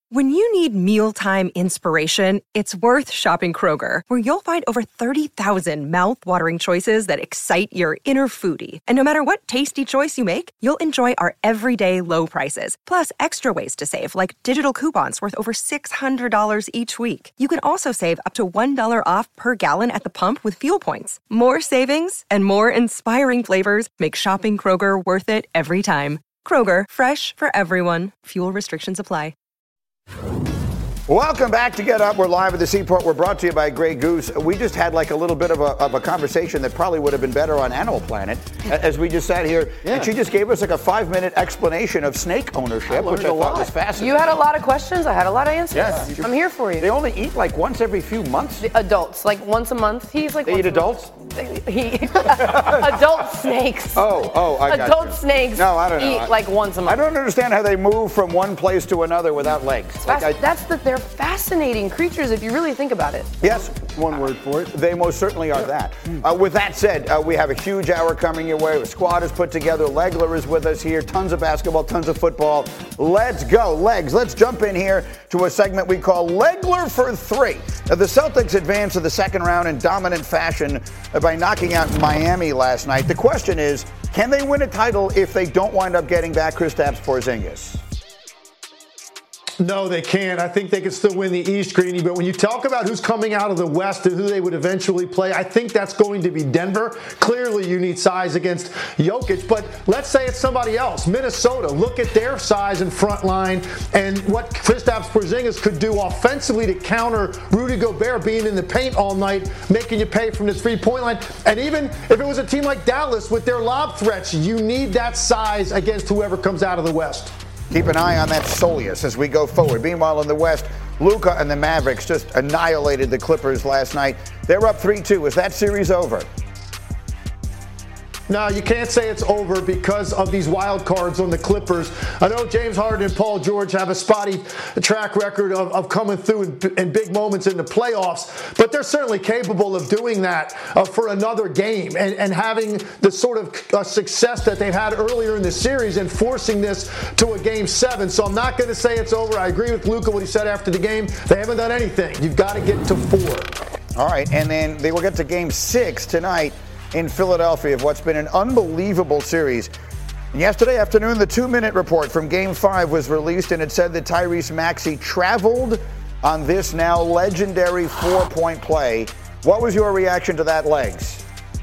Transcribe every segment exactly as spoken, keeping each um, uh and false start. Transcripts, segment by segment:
When you need mealtime inspiration, it's worth shopping Kroger, where you'll find over thirty thousand mouth-watering choices that excite your inner foodie. And no matter what tasty choice you make, you'll enjoy our everyday low prices, plus extra ways to save, like digital coupons worth over six hundred dollars each week. You can also save up to one dollar off per gallon at the pump with fuel points. More savings and more inspiring flavors make shopping Kroger worth it every time. Kroger, fresh for everyone. Fuel restrictions apply. Welcome back to Get Up. We're live at the Seaport. We're brought to you by Grey Goose. We just had like a little bit of a, of a conversation that probably would have been better on Animal Planet as we just sat here. Yeah. And she just gave us like a five-minute explanation of snake ownership, I which I thought was fascinating. You had a lot of questions. I had a lot of answers. Yes. I'm here for you. They only eat like once every few months? The adults, like once a month. He's like They once eat adults? He, adult snakes. Oh, oh, I got Adult you. snakes no, I don't know. eat like once a month. I don't understand how they move from one place to another without legs. Like I, That's the, they're fascinating creatures if you really think about it. Yes. One word for it. They most certainly are that. Uh, with that said, uh, we have a huge hour coming your way. The squad is put together. Legler is with us here. Tons of basketball, tons of football. Let's go. Legs. Let's jump in here to a segment we call Legler for three. Uh, the Celtics advanced to the second round in dominant fashion uh, by knocking out Miami last night. The question is, can they win a title if they don't wind up getting back Kristaps Porzingis? No, they can't. I think they could still win the East, Greeny. But when you talk about who's coming out of the West and who they would eventually play, I think that's going to be Denver. Clearly, you need size against Jokic. But let's say it's somebody else. Minnesota. Look at their size and front line and what Kristaps Porzingis could do offensively to counter Rudy Gobert being in the paint all night, making you pay from the three-point line. And even if it was a team like Dallas with their lob threats, you need that size against whoever comes out of the West. Keep an eye on that Soleus as we go forward. Meanwhile, in the West, Luka and the Mavericks just annihilated the Clippers last night. They're up three two. Is that series over? No, you can't say it's over because of these wild cards on the Clippers. I know James Harden and Paul George have a spotty track record of, of coming through in, in big moments in the playoffs, but they're certainly capable of doing that uh, for another game and, and having the sort of uh, success that they've had earlier in the series and forcing this to a game seven. So I'm not going to say it's over. I agree with Luka, what he said after the game. They haven't done anything. You've got to get to four. All right, and then they will get to game six tonight in Philadelphia of what's been an unbelievable series. And yesterday afternoon, the two-minute report from Game five was released, and it said that Tyrese Maxey traveled on this now legendary four-point play. What was your reaction to that, Legs?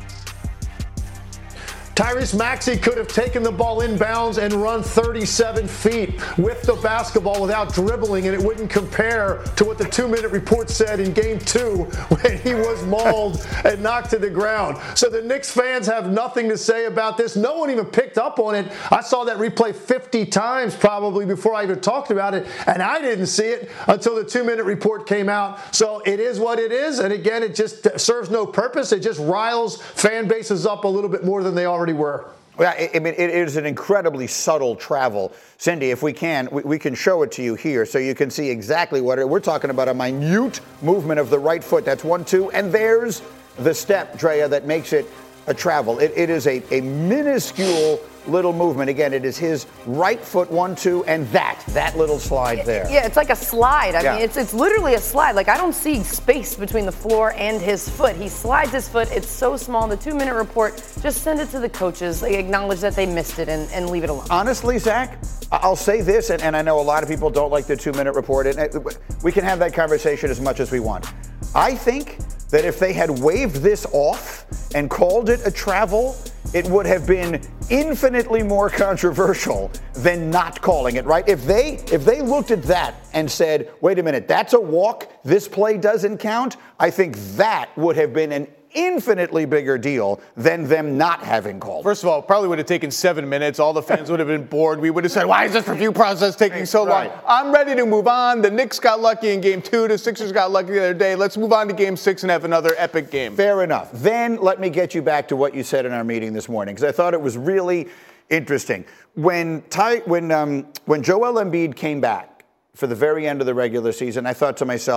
Tyrese Maxey could have taken the ball inbounds and run thirty-seven feet with the basketball without dribbling, and it wouldn't compare to what the two-minute report said in game two when he was mauled and knocked to the ground. So the Knicks fans have nothing to say about this. No one even picked up on it. I saw that replay fifty times probably before I even talked about it, and I didn't see it until the two-minute report came out. So it is what it is, and again, it just serves no purpose. It just riles fan bases up a little bit more than they already were. Well, I mean, it is an incredibly subtle travel. Cindy, if we can, we, we can show it to you here so you can see exactly what it, we're talking about, a minute movement of the right foot. That's one, two, and there's the step, Drea, that makes it a travel. It, it is a, a minuscule little movement. Again, it is his right foot, one, two, and that, that little slide there. Yeah, it's like a slide. I Yeah. mean, it's it's literally a slide. Like, I don't see space between the floor and his foot. He slides his foot. It's so small. The two-minute report, just send it to the coaches. They acknowledge that they missed it and, and leave it alone. Honestly, Zach, I'll say this, and, and I know a lot of people don't like the two-minute report, and we can have that conversation as much as we want. I think that if they had waved this off and called it a travel, it would have been infinitely more controversial than not calling it, right? If they if they looked at that and said, wait a minute, that's a walk, this play doesn't count, I think that would have been an infinitely bigger deal than them not having called. First of all, it probably would have taken seven minutes. All the fans would have been bored. We would have said, why is this review process taking so long? Right. I'm ready to move on. The Knicks got lucky in game two. The Sixers got lucky the other day. Let's move on to game six and have another epic game. Fair enough. Then let me get you back to what you said in our meeting this morning, because I thought it was really interesting. When Ty, when um, when Joel Embiid came back for the very end of the regular season, I thought to myself,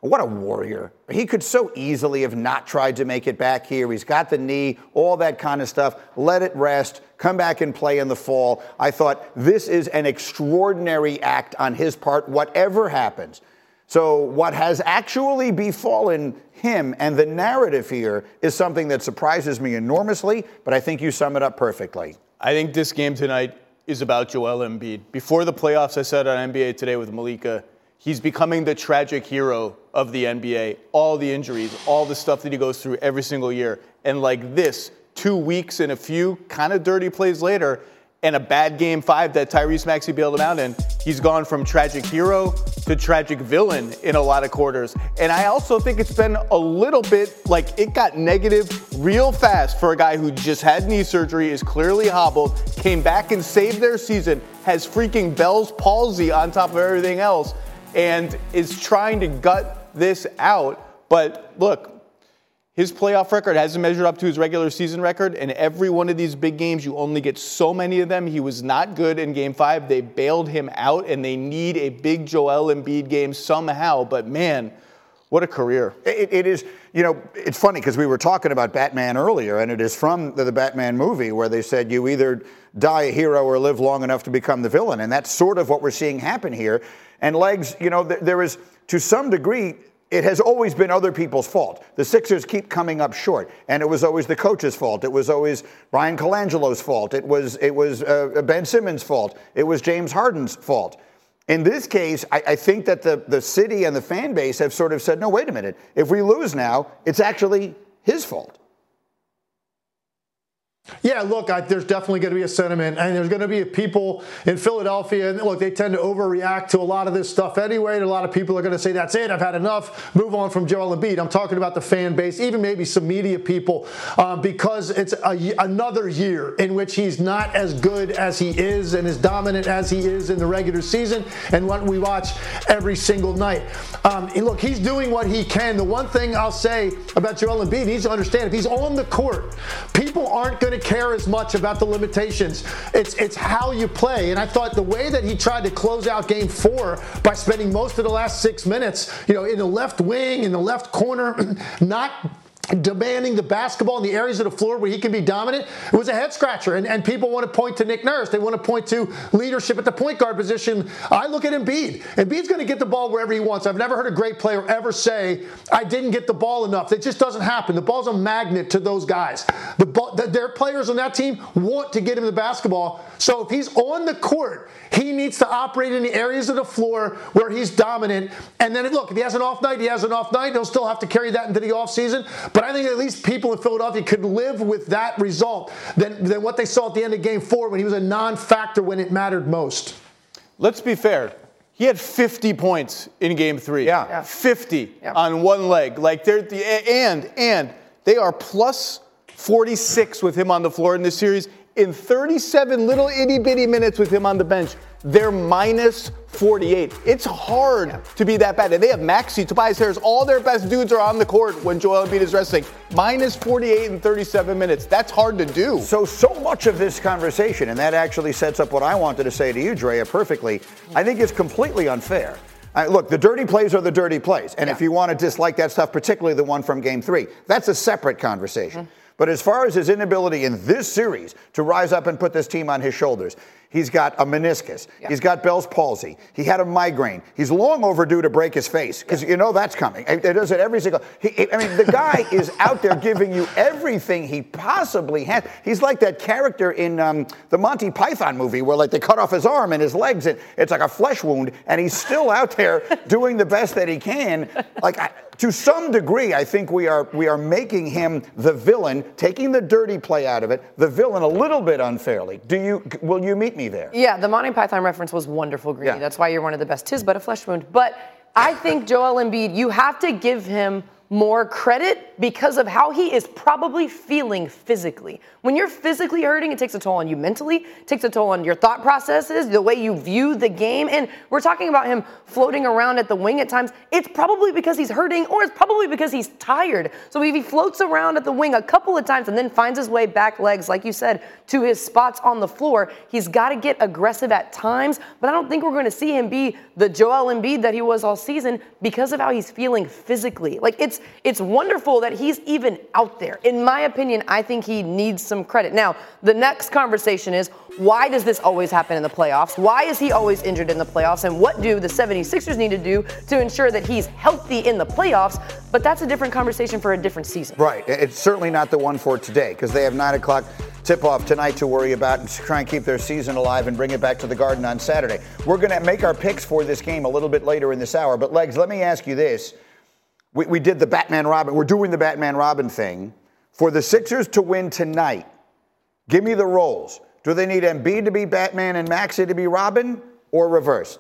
What a warrior. He could so easily have not tried to make it back here. He's got the knee, all that kind of stuff. Let it rest, come back and play in the fall. I thought this is an extraordinary act on his part, whatever happens. So what has actually befallen him and the narrative here is something that surprises me enormously, but I think you sum it up perfectly. I think this game tonight is about Joel Embiid. Before the playoffs, I said on N B A Today with Malika, he's becoming the tragic hero of the N B A. All the injuries, all the stuff that he goes through every single year. And like this, two weeks and a few kind of dirty plays later, and a bad game five that Tyrese Maxey bailed him out in, he's gone from tragic hero to tragic villain in a lot of quarters. And I also think it's been a little bit like it got negative real fast for a guy who just had knee surgery, is clearly hobbled, came back and saved their season, has freaking Bell's palsy on top of everything else, and is trying to gut this out. But look, his playoff record hasn't measured up to his regular season record, and every one of these big games, you only get so many of them. He was not good in game five. They bailed him out, and they need a big Joel Embiid game somehow. But, man, what a career. It, it is, you know, it's funny because we were talking about Batman earlier, and it is from the, the Batman movie where they said you either die a hero or live long enough to become the villain. And that's sort of what we're seeing happen here. And Legs, you know, th- there is, to some degree, it has always been other people's fault. The Sixers keep coming up short, and it was always the coach's fault. It was always Brian Colangelo's fault. It was it was uh, Ben Simmons' fault. It was James Harden's fault. In this case, I, I think that the, the city and the fan base have sort of said, no, wait a minute. If we lose now, it's actually his fault. Yeah, look, I, there's definitely going to be a sentiment, and there's going to be people in Philadelphia, and look, they tend to overreact to a lot of this stuff anyway, and a lot of people are going to say, that's it, I've had enough, move on from Joel Embiid. I'm talking about the fan base, even maybe some media people, um, because it's a, another year in which he's not as good as he is and as dominant as he is in the regular season, and what we watch every single night. Um, and look, he's doing what he can. The one thing I'll say about Joel Embiid, he needs to understand, if he's on the court, people aren't going to care as much about the limitations. It's it's how you play. And I thought the way that he tried to close out game four by spending most of the last six minutes, you know, in the left wing, in the left corner, not demanding the basketball in the areas of the floor where he can be dominant, it was a head scratcher. And, and people want to point to Nick Nurse. They want to point to leadership at the point guard position. I look at Embiid. Embiid's going to get the ball wherever he wants. I've never heard a great player ever say, I didn't get the ball enough. It just doesn't happen. The ball's a magnet to those guys. The ball, the, their players on that team want to get him the basketball. So if he's on the court, he needs to operate in the areas of the floor where he's dominant. And then, look, if he has an off night, he has an off night. He'll still have to carry that into the offseason. But I think at least people in Philadelphia could live with that result than, than what they saw at the end of game four when he was a non-factor when it mattered most. Let's be fair. He had fifty points in game three. Yeah. yeah. fifty yeah. on one leg. Like they're the, and, and they are plus forty-six with him on the floor in this series. In thirty-seven little itty-bitty minutes with him on the bench, they're minus forty-eight. It's hard yeah. to be that bad. And they have Maxey, Tobias Harris, all their best dudes are on the court when Joel Embiid is resting. Minus forty-eight in thirty-seven minutes. That's hard to do. So, so much of this conversation, and that actually sets up what I wanted to say to you, Drea, perfectly, I think is completely unfair. Uh, look, the dirty plays are the dirty plays. And yeah. if you want to dislike that stuff, particularly the one from game three, that's a separate conversation. Mm-hmm. But as far as his inability in this series to rise up and put this team on his shoulders, he's got a meniscus. Yeah. He's got Bell's palsy. He had a migraine. He's long overdue to break his face because yeah. you know that's coming. It does it every single. He, I mean, the guy is out there giving you everything he possibly has. He's like that character in um, the Monty Python movie where like they cut off his arm and his legs and it's like a flesh wound, and he's still out there doing the best that he can. Like. I, To some degree, I think we are we are making him the villain, taking the dirty play out of it, the villain a little bit unfairly. Do you will you meet me there? Yeah, the Monty Python reference was wonderful, Greedy. Yeah. That's why you're one of the best. Tis but a flesh wound. But I think Joel Embiid, you have to give him more credit because of how he is probably feeling physically. When you're physically hurting, it takes a toll on you mentally, it takes a toll on your thought processes, the way you view the game. And we're talking about him floating around at the wing at times. It's probably because he's hurting, or it's probably because he's tired. So if he floats around at the wing a couple of times and then finds his way back legs, like you said, to his spots on the floor, he's got to get aggressive at times. But I don't think we're going to see him be the Joel Embiid that he was all season because of how he's feeling physically. Like, it's it's wonderful that he's even out there. In my opinion, I think he needs some credit. Now, the next conversation is, why does this always happen in the playoffs? Why is he always injured in the playoffs? And what do the seventy-sixers need to do to ensure that he's healthy in the playoffs? But that's a different conversation for a different season. Right. It's certainly not the one for today, because they have nine o'clock tip-off tonight to worry about and try and keep their season alive and bring it back to the Garden on Saturday. We're going to make our picks for this game a little bit later in this hour. But, Legs, let me ask you this. We, we did the Batman-Robin. We're doing the Batman-Robin thing. For the Sixers to win tonight, give me the roles. Do they need Embiid to be Batman and Maxey to be Robin, or reversed?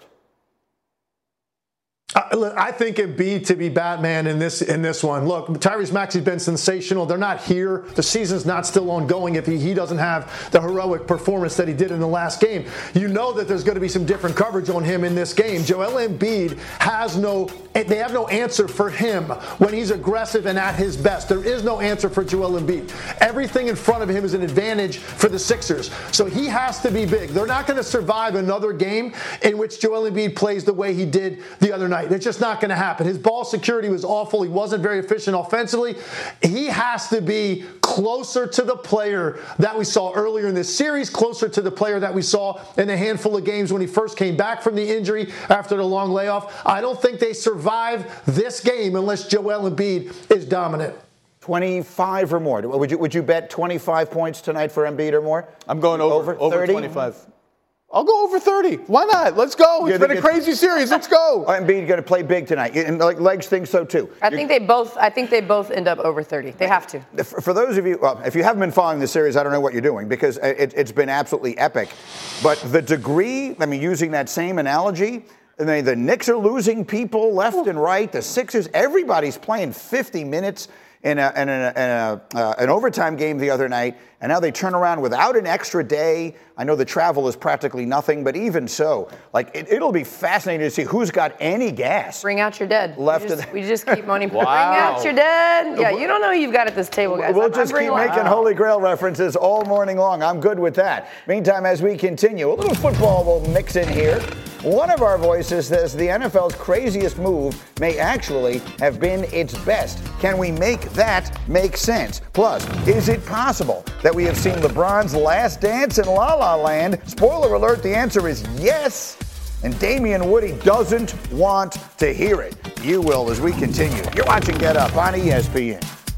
I, I think Embiid to be Batman in this in this one. Look, Tyrese Maxey's been sensational. They're not here. The season's not still ongoing if he, he doesn't have the heroic performance that he did in the last game. You know that there's going to be some different coverage on him in this game. Joel Embiid has no, they have no answer for him when he's aggressive and at his best. There is no answer for Joel Embiid. Everything in front of him is an advantage for the Sixers. So he has to be big. They're not going to survive another game in which Joel Embiid plays the way he did the other night. It's just not going to happen. His ball security was awful. He wasn't very efficient offensively. He has to be closer to the player that we saw earlier in this series, closer to the player that we saw in a handful of games when he first came back from the injury after the long layoff. I don't think they survive this game unless Joel Embiid is dominant. twenty-five or more. Would you would you bet twenty-five points tonight for Embiid or more? I'm going over, over, over twenty-five. I'll go over thirty. Why not? Let's go. It's been a crazy series. Let's go. Embiid going to play big tonight, and like Legs thinks so too. I think they both. I think they both end up over thirty. They have to. For, for those of you, well, if you haven't been following the series, I don't know what you're doing, because it, it's been absolutely epic. But the degree, I mean, using that same analogy, I mean, the Knicks are losing people left and right. The Sixers, everybody's playing fifty minutes. In, a, in, a, in a, uh, an overtime game the other night, and now they turn around without an extra day. I know the travel is practically nothing, but even so, like it, it'll be fascinating to see who's got any gas. Bring out your dead. Left we just, of we just keep money. Wow. Bring out your dead. Yeah, you don't know who you've got at this table, guys. We'll I'm, just I'm keep making wow. Holy Grail references all morning long. I'm good with that. Meantime, as we continue, a little football will mix in here. One of our voices says the N F L's craziest move may actually have been its best. Can we make that make sense? Plus, is it possible that we have seen LeBron's last dance in La La Land? Spoiler alert, the answer is yes. And Damian Woody doesn't want to hear it. You will as we continue. You're watching Get Up on E S P N.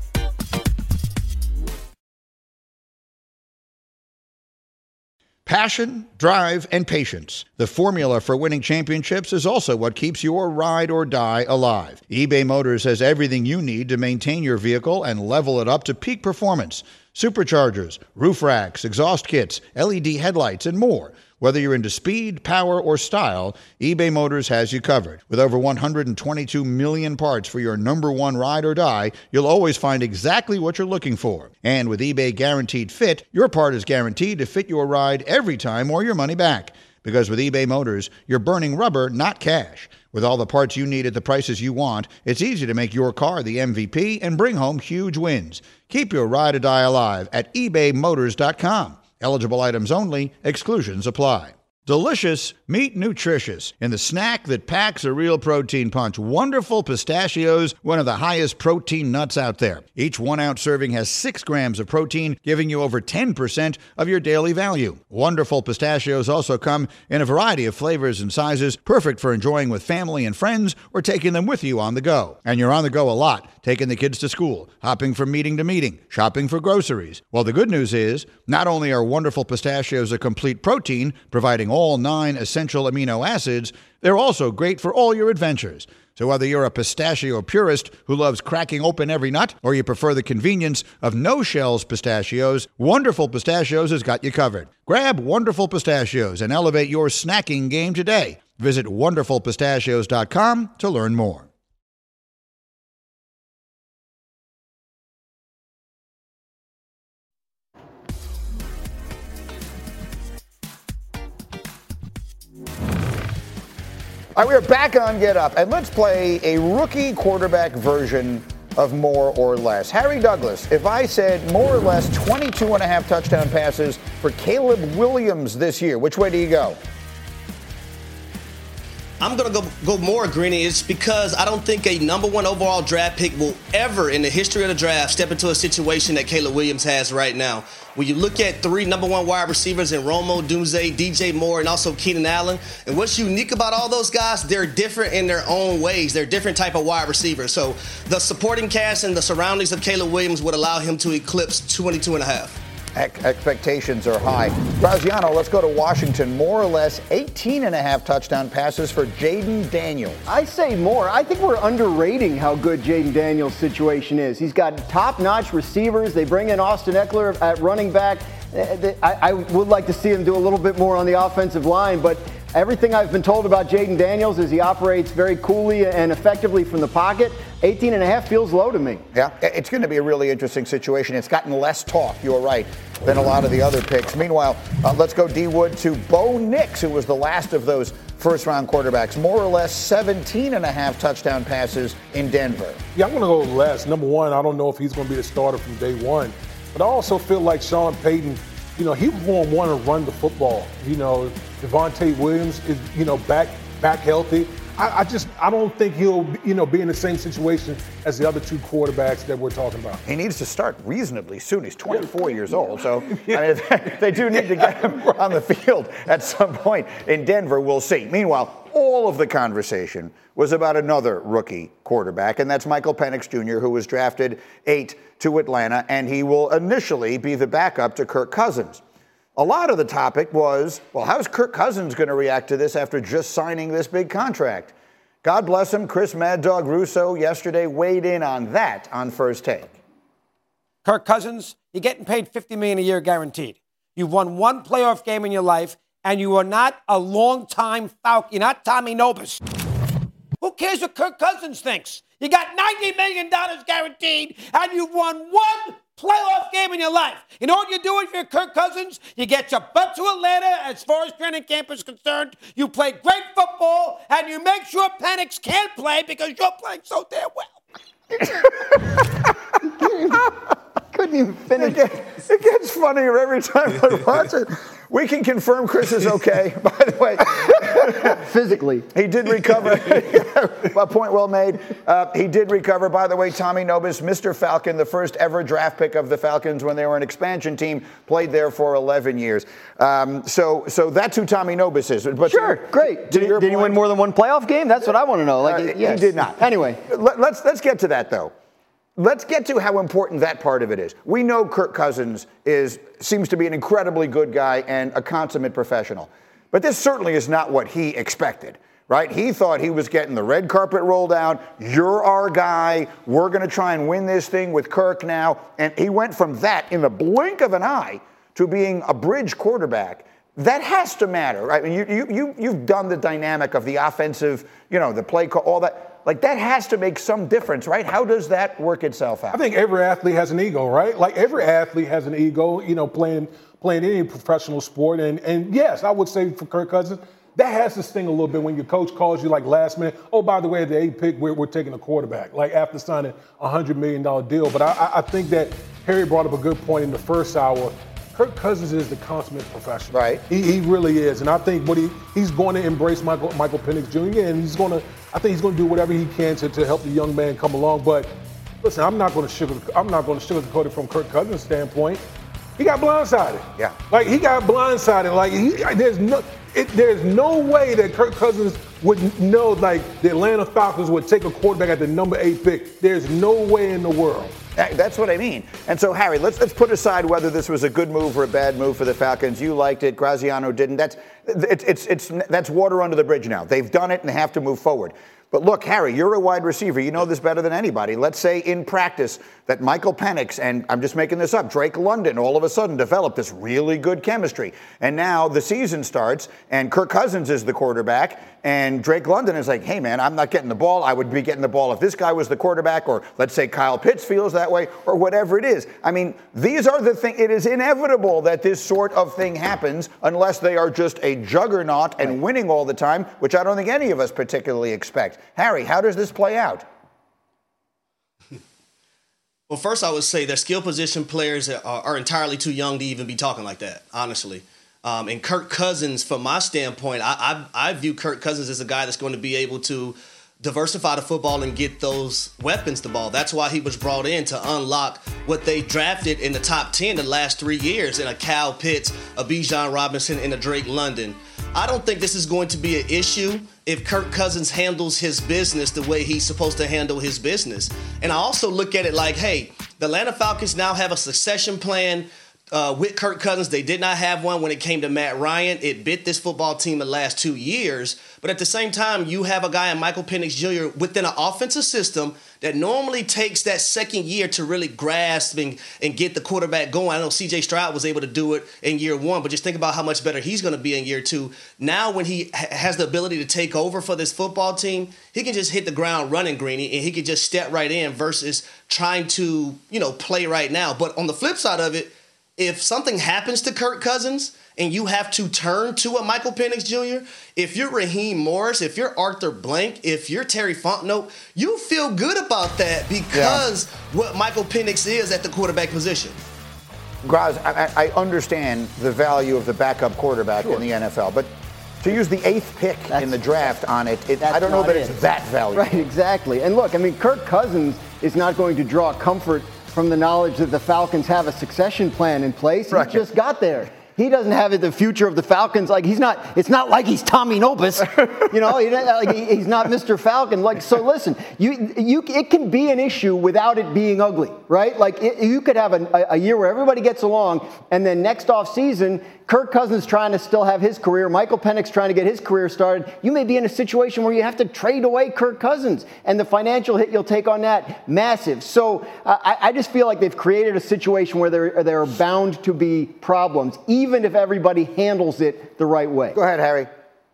Passion, drive, and patience. The formula for winning championships is also what keeps your ride or die alive. eBay Motors has everything you need to maintain your vehicle and level it up to peak performance. Superchargers, roof racks, exhaust kits, L E D headlights, and more. Whether you're into speed, power, or style, eBay Motors has you covered. With over one hundred twenty-two million parts for your number one ride or die, you'll always find exactly what you're looking for. And with eBay Guaranteed Fit, your part is guaranteed to fit your ride every time or your money back. Because with eBay Motors, you're burning rubber, not cash. With all the parts you need at the prices you want, it's easy to make your car the M V P and bring home huge wins. Keep your ride or die alive at ebay motors dot com. Eligible items only. Exclusions apply. Delicious, meet nutritious. In the snack that packs a real protein punch, Wonderful Pistachios, one of the highest protein nuts out there. Each one-ounce serving has six grams of protein, giving you over ten percent of your daily value. Wonderful Pistachios also come in a variety of flavors and sizes, perfect for enjoying with family and friends or taking them with you on the go. And you're on the go a lot, taking the kids to school, hopping from meeting to meeting, shopping for groceries. Well, the good news is, not only are Wonderful Pistachios a complete protein, providing all nine essential amino acids, they're also great for all your adventures. So whether you're a pistachio purist who loves cracking open every nut, or you prefer the convenience of no-shells pistachios, Wonderful Pistachios has got you covered. Grab Wonderful Pistachios and elevate your snacking game today. Visit wonderful pistachios dot com to learn more. All right, we are back on Get Up, and let's play a rookie quarterback version of more or less. Harry Douglas, if I said more or less twenty-two and a half touchdown passes for Caleb Williams this year, which way do you go? I'm going to go go more, Greeny. It's because I don't think a number one overall draft pick will ever in the history of the draft step into a situation that Caleb Williams has right now. When you look at three number one wide receivers in Romo, Dunze, D J Moore, and also Keenan Allen, and what's unique about all those guys, they're different in their own ways. They're different type of wide receivers. So the supporting cast and the surroundings of Caleb Williams would allow him to eclipse twenty-two and a half. Expectations are high. Graziano, let's go to Washington. More or less eighteen and a half touchdown passes for Jaden Daniels. I say more. I think we're underrating how good Jaden Daniels' situation is. He's got top-notch receivers. They bring in Austin Eckler at running back. I, I would like to see him do a little bit more on the offensive line, but everything I've been told about Jaden Daniels is he operates very coolly and effectively from the pocket. eighteen and a half feels low to me. Yeah, it's going to be a really interesting situation. It's gotten less talk, you're right, than a lot of the other picks. Meanwhile, uh, let's go D-Wood to Bo Nix, who was the last of those first-round quarterbacks. More or less seventeen and a half touchdown passes in Denver. Yeah, I'm going to go less. Number one, I don't know if he's going to be the starter from day one. But I also feel like Sean Payton, you know, he won't want to run the football. You know, Devontae Williams is, you know, back back healthy. I, I just, I don't think he'll, you know, be in the same situation as the other two quarterbacks that we're talking about. He needs to start reasonably soon. He's twenty-four years old, so yeah. I mean, they do need to get him on the field at some point in Denver. We'll see. Meanwhile, all of the conversation was about another rookie quarterback, and that's Michael Penix Junior, who was drafted eight to Atlanta, and he will initially be the backup to Kirk Cousins. A lot of the topic was, well, how's Kirk Cousins going to react to this after just signing this big contract? God bless him, Chris Mad Dog Russo yesterday weighed in on that on First Take. Kirk Cousins, you're getting paid fifty million dollars a year guaranteed. You've won one playoff game in your life, and you are not a long-time Falcon. You're not Tommy Nobis. Who cares what Kirk Cousins thinks? You got ninety million dollars guaranteed, and you've won one playoff game in your life. You know what you do if you're Kirk Cousins? You get your butt to Atlanta as far as training camp is concerned. You play great football, and you make sure Penix can't play because you're playing so damn well. Couldn't even finish. It gets, it gets funnier every time I watch it. We can confirm Chris is okay, by the way. Physically. He did recover. A point well made. Uh, he did recover. By the way, Tommy Nobis, Mister Falcon, the first ever draft pick of the Falcons when they were an expansion team, played there for eleven years. Um, so so that's who Tommy Nobis is. But sure, to, great. To did he, did he win more than one playoff game? That's what I want to know. Like, uh, yes. He did not. Anyway. Let, let's, let's get to that, though. Let's get to how important that part of it is. We know Kirk Cousins is seems to be an incredibly good guy and a consummate professional. But this certainly is not what he expected, right? He thought he was getting the red carpet rolled out. You're our guy. We're going to try and win this thing with Kirk now. And he went from that in the blink of an eye to being a bridge quarterback. That has to matter, right? I mean, you, you, you, you've done the dynamic of the offensive, you know, the play call, all that. Like, that has to make some difference, right? How does that work itself out? I think every athlete has an ego, right? Like, every athlete has an ego, you know, playing playing any professional sport. And, and yes, I would say for Kirk Cousins, that has to sting a little bit when your coach calls you, like, last minute. Oh, by the way, at the eighth pick, we're, we're taking a quarterback, like, after signing a one hundred million dollars deal. But I, I think that Harry brought up a good point in the first hour. Kirk Cousins is the consummate professional. Right. He, he really is. And I think what he he's going to embrace Michael Michael Penix Junior And he's going to, I think he's going to do whatever he can to, to help the young man come along. But listen, I'm not going to sugar I'm not going to sugarcoat it from Kirk Cousins' standpoint. He got blindsided. Yeah. Like, he got blindsided. Like, he, there's no it, there's no way that Kirk Cousins would know, like, the Atlanta Falcons would take a quarterback at the number eight pick. There's no way in the world. That's what I mean. And so, Harry, let's let's put aside whether this was a good move or a bad move for the Falcons. You liked it. Graziano didn't. That's it's it's it's that's water under the bridge now. They've done it and they have to move forward. But look, Harry, you're a wide receiver. You know this better than anybody. Let's say in practice that Michael Penix and, I'm just making this up, Drake London all of a sudden develop this really good chemistry. And now the season starts and Kirk Cousins is the quarterback and Drake London is like, hey, man, I'm not getting the ball. I would be getting the ball if this guy was the quarterback, or let's say Kyle Pitts feels that way, or whatever it is. I mean, these are the things. It is inevitable that this sort of thing happens unless they are just a juggernaut and winning all the time, which I don't think any of us particularly expect. Harry, how does this play out? Well, first I would say their skill position players are, are entirely too young to even be talking like that, honestly. Um, and Kirk Cousins, from my standpoint, I, I, I view Kirk Cousins as a guy that's going to be able to diversify the football and get those weapons the ball. That's why he was brought in, to unlock what they drafted in the top ten the last three years in a Kyle Pitts, a Bijan Robinson, and a Drake London. I don't think this is going to be an issue if Kirk Cousins handles his business the way he's supposed to handle his business. And I also look at it like, hey, the Atlanta Falcons now have a succession plan uh, with Kirk Cousins. They did not have one when it came to Matt Ryan. It bit this football team the last two years. But at the same time, you have a guy in Michael Penix Junior within an offensive system that normally takes that second year to really grasp and, and get the quarterback going. I know C J Stroud was able to do it in year one, but just think about how much better he's going to be in year two. Now when he ha- has the ability to take over for this football team, he can just hit the ground running, Greeny, and he can just step right in versus trying to, you know, play right now. But on the flip side of it, if something happens to Kirk Cousins and you have to turn to a Michael Penix Junior, if you're Raheem Morris, if you're Arthur Blank, if you're Terry Fontenot, you feel good about that because yeah. what Michael Penix is at the quarterback position. Graz, I, I understand the value of the backup quarterback sure. in the N F L, but to use the eighth pick that's, in the draft on it, it I don't know that it. it's that valuable. Right, exactly. And look, I mean, Kirk Cousins is not going to draw comfort from the knowledge that the Falcons have a succession plan in place. Right. He just got there. He doesn't have it, the future of the Falcons. Like he's not. It's not like he's Tommy Nobis, you know. He, like he, he's not Mister Falcon. Like so, listen. You you. It can be an issue without it being ugly, right? Like it, you could have a, a year where everybody gets along, and then next off season, Kirk Cousins trying to still have his career, Michael Penix trying to get his career started. You may be in a situation where you have to trade away Kirk Cousins, and the financial hit you'll take on that, massive. So uh, I, I just feel like they've created a situation where there there are bound to be problems, even if everybody handles it the right way. Go ahead, Harry.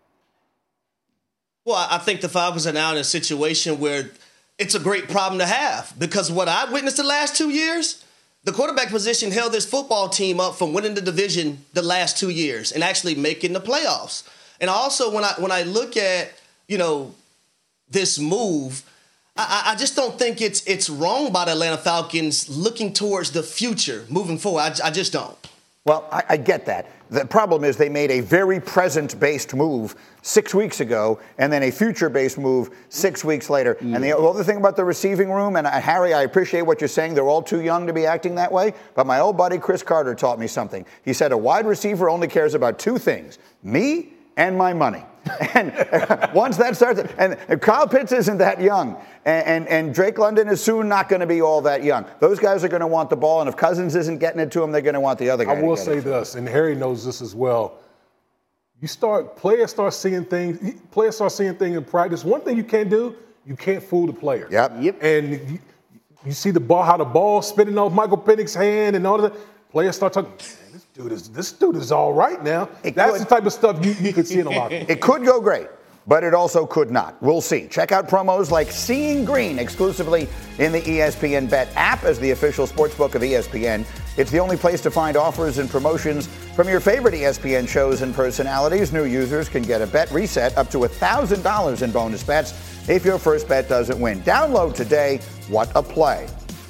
Well, I think the Falcons are now in a situation where it's a great problem to have because what I've witnessed the last two years, the quarterback position held this football team up from winning the division the last two years and actually making the playoffs. And also, when I when I look at, you know, this move, I, I just don't think it's it's wrong by the Atlanta Falcons looking towards the future moving forward. I, I just don't. Well, I, I get that. The problem is they made a very present-based move six weeks ago and then a future-based move six weeks later. Mm. And the other thing about the receiving room, and uh, Harry, I appreciate what you're saying. They're all too young to be acting that way. But my old buddy Chris Carter taught me something. He said a wide receiver only cares about two things, me and my money. And once that starts, and Kyle Pitts isn't that young, and, and, and Drake London is soon not going to be all that young. Those guys are going to want the ball, and if Cousins isn't getting it to them, they're going to want the other guy. I will to get say it. this, and Harry knows this as well. You start players start seeing things. Players start seeing things in practice. One thing you can't do, you can't fool the player. Yep. Yep. And you, you see the ball, how the ball spinning off Michael Penix's hand, and all that. Players start talking. This dude is this dude is all right now. It That's could, the type of stuff you, you could see in a locker room. It could go great, but it also could not. We'll see. Check out promos like Seeing Green exclusively in the E S P N Bet app as the official sportsbook of E S P N. It's the only place to find offers and promotions from your favorite E S P N shows and personalities. New users can get a bet reset up to one thousand dollars in bonus bets if your first bet doesn't win. Download today. What a play.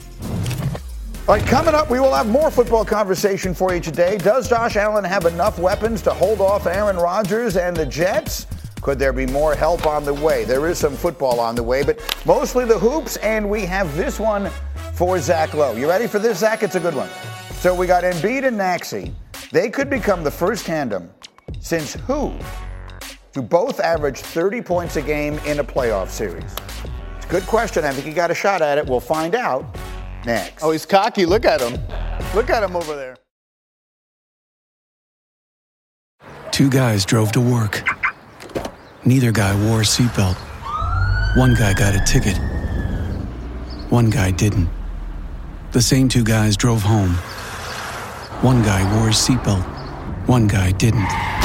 All right, coming up, we will have more football conversation for you today. Does Josh Allen have enough weapons to hold off Aaron Rodgers and the Jets? Could there be more help on the way? There is some football on the way, but mostly the hoops, and we have this one for Zach Lowe. You ready for this, Zach? It's a good one. So we got Embiid and Maxey. They could become the first tandem since who to both average thirty points a game in a playoff series? It's a good question. I think you got a shot at it. We'll find out next. Oh, he's cocky. Look at him. Look at him over there. Two guys drove to work. Neither guy wore a seatbelt. One guy got a ticket. One guy didn't. The same two guys drove home. One guy wore his seatbelt. One guy didn't.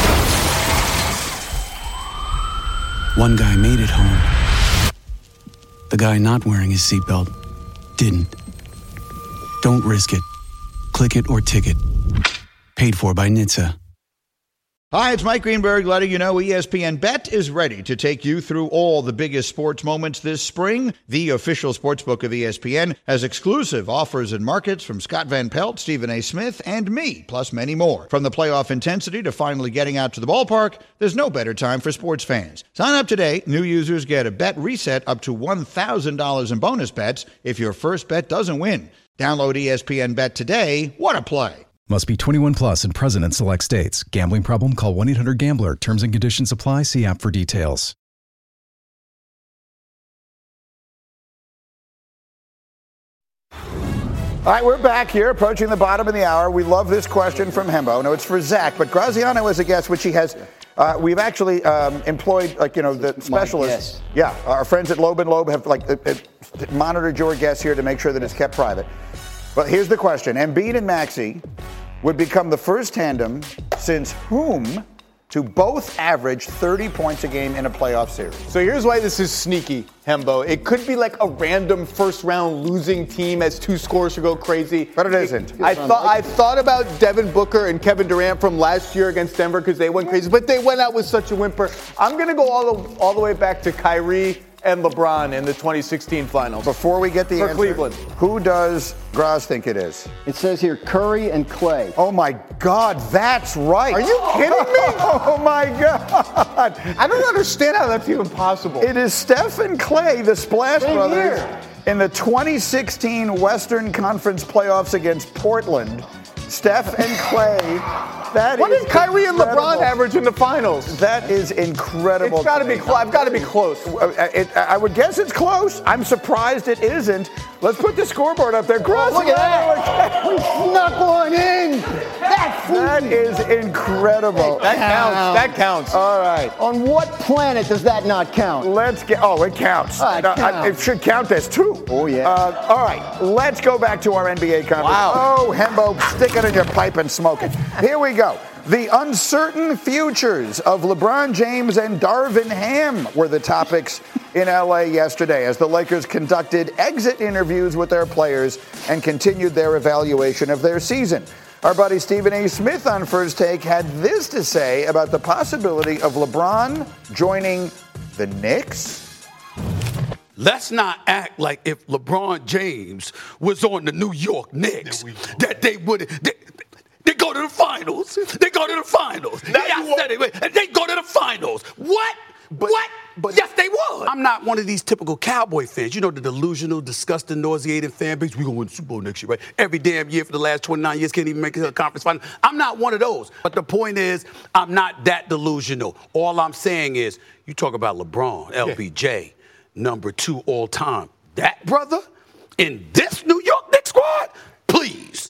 One guy made it home. The guy not wearing his seatbelt didn't. Don't risk it. Click it or ticket. Paid for by N H T S A. Hi, it's Mike Greenberg letting you know E S P N Bet is ready to take you through all the biggest sports moments this spring. The official sportsbook of E S P N has exclusive offers and markets from Scott Van Pelt, Stephen A. Smith, and me, plus many more. From the playoff intensity to finally getting out to the ballpark, there's no better time for sports fans. Sign up today. New users get a bet reset up to one thousand dollars in bonus bets if your first bet doesn't win. Download E S P N Bet today. What a play. Must be twenty-one plus and present in select states. Gambling problem? Call one eight hundred gambler. Terms and conditions apply. See app for details. All right, we're back here, approaching the bottom of the hour. We love this question from Hembo. No, it's for Zach, but Graziano is a guest, which he has. Uh, we've actually um, employed, like, you know, the specialists. Yeah, our friends at Loeb and Loeb have, like, uh, uh, monitored your guests here to make sure that it's kept private. But here's the question. Embiid and Maxey would become the first tandem since whom to both average thirty points a game in a playoff series. So here's why this is sneaky, Hembo. It could be like a random first-round losing team as two scores should go crazy. But it isn't. I thought I thought about Devin Booker and Kevin Durant from last year against Denver because they went crazy, but they went out with such a whimper. I'm going to go all the, all the way back to Kyrie and LeBron in the twenty sixteen finals. Before we get the For answer, Cleveland. Who does Graz think it is? It says here Curry and Clay. Oh, my God, that's right. Are you kidding me? Oh, my God. I don't understand how that's even possible. It is Steph and Clay, the Splash Same Brothers, year. in the twenty sixteen Western Conference playoffs against Portland. Steph and Clay. That what is did Kyrie and incredible. LeBron average in the finals? That is incredible. It's got to be. Cl- I've got to be close. Uh, it, I would guess it's close. I'm surprised it isn't. Let's put the scoreboard up there. Cross Look at that. We snuck one in. That's That is incredible. That counts. That counts. All right. On what planet does that not count? Let's get. Oh, it counts. Oh, it Uh, I- counts. it should count as two. Oh, yeah. Uh, all right. Let's go back to our N B A conference. Wow. Oh, Hembo, stick it in your pipe and smoke it. Here we go. The uncertain futures of LeBron James and Darvin Ham were the topics in L A yesterday as the Lakers conducted exit interviews with their players and continued their evaluation of their season. Our buddy Stephen A. Smith on First Take had this to say about the possibility of LeBron joining the Knicks. Let's not act like if LeBron James was on the New York Knicks, that they would they, they go to the finals. They go to the finals. Yeah, I said it. They go to the finals. What? But, what? But yes, they would. I'm not one of these typical Cowboy fans. You know, the delusional, disgusting, nauseating fan base. We're going to win the Super Bowl next year, right? Every damn year for the last twenty-nine years, can't even make it to a conference final. I'm not one of those. But the point is, I'm not that delusional. All I'm saying is, you talk about LeBron, L B J, yeah. number two all time. That brother in this New York Knicks squad? Please.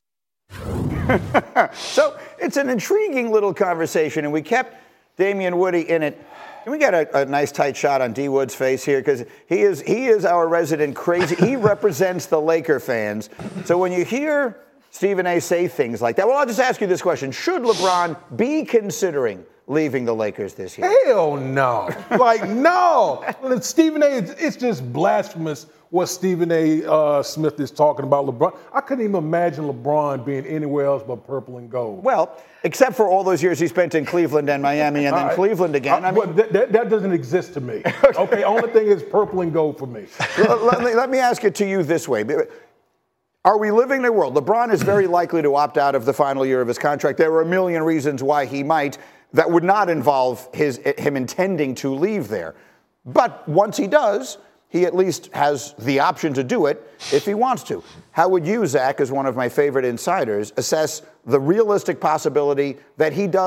So it's an intriguing little conversation, and we kept Damian Woody in it. Can we get a, a nice tight shot on D. Wood's face here? Because he is he is our resident crazy. He represents the Laker fans. So when you hear Stephen A. say things like that, well, I'll just ask you this question. Should LeBron be considering leaving the Lakers this year? Hell no. Like, no. Stephen A., it's just blasphemous what Stephen A. Uh, Smith is talking about LeBron. I couldn't even imagine LeBron being anywhere else but purple and gold. Well, except for all those years he spent in Cleveland and Miami and then right. Cleveland again. Uh, I mean, that, that, that doesn't exist to me. Okay, only thing is purple and gold for me. let, let, me, let me ask it to you this way. Are we living in a world? LeBron is very likely to opt out of the final year of his contract. There are a million reasons why he might that would not involve his him intending to leave there. But once he does, he at least has the option to do it if he wants to. How would you, Zach, as one of my favorite insiders, assess the realistic possibility that he does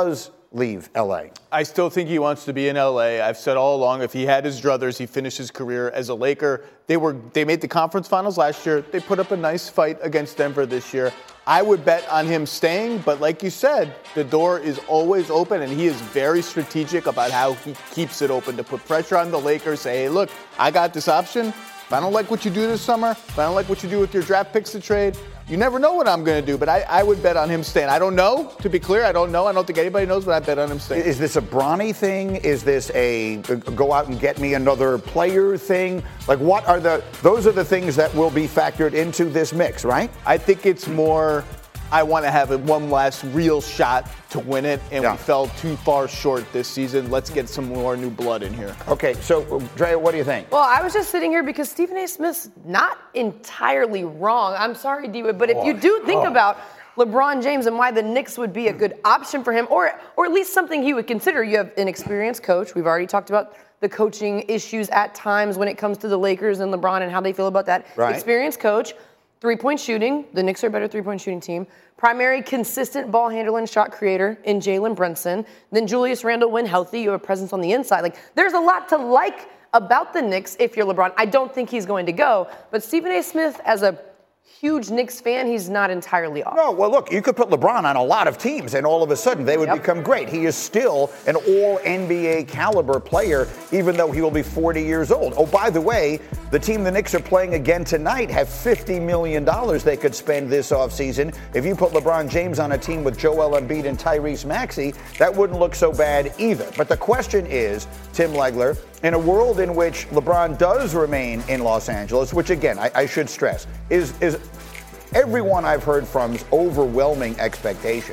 leave L A? I still think he wants to be in L A. I've said all along, if he had his druthers, he finished his career as a Laker. They were they made the conference finals last year. They put up a nice fight against Denver this year. I would bet on him staying, but like you said, the door is always open, and he is very strategic about how he keeps it open to put pressure on the Lakers, say, hey, look, I got this option. If I don't like what you do this summer, if I don't like what you do with your draft picks to trade, you never know what I'm going to do, but I, I would bet on him staying. I don't know, to be clear. I don't know. I don't think anybody knows, but I bet on him staying. Is this a Bronny thing? Is this a go out and get me another player thing? Like, what are the – those are the things that will be factored into this mix, right? I think it's more – I want to have one last real shot to win it, and yeah. we fell too far short this season. Let's get some more new blood in here. Okay, so, Drea, what do you think? Well, I was just sitting here because Stephen A. Smith's not entirely wrong. I'm sorry, D-Wood, but if you do think oh. about LeBron James and why the Knicks would be a good option for him, or or at least something he would consider, you have an experienced coach. We've already talked about the coaching issues at times when it comes to the Lakers and LeBron and how they feel about that. Right. Experienced coach. Three-point shooting. The Knicks are a better three-point shooting team. Primary consistent ball handler and shot creator in Jalen Brunson. Then Julius Randle, when healthy, you have a presence on the inside. Like, there's a lot to like about the Knicks if you're LeBron. I don't think he's going to go. But Stephen A. Smith, as a huge Knicks fan, he's not entirely off. No, well, look, you could put LeBron on a lot of teams, and all of a sudden they would yep. become great. He is still an all-N B A caliber player, even though he will be forty years old. Oh, by the way, the team the Knicks are playing again tonight have fifty million dollars they could spend this offseason. If you put LeBron James on a team with Joel Embiid and Tyrese Maxey, that wouldn't look so bad either. But the question is, Tim Legler, in a world in which LeBron does remain in Los Angeles, which, again, I, I should stress, is, is everyone I've heard from's overwhelming expectation.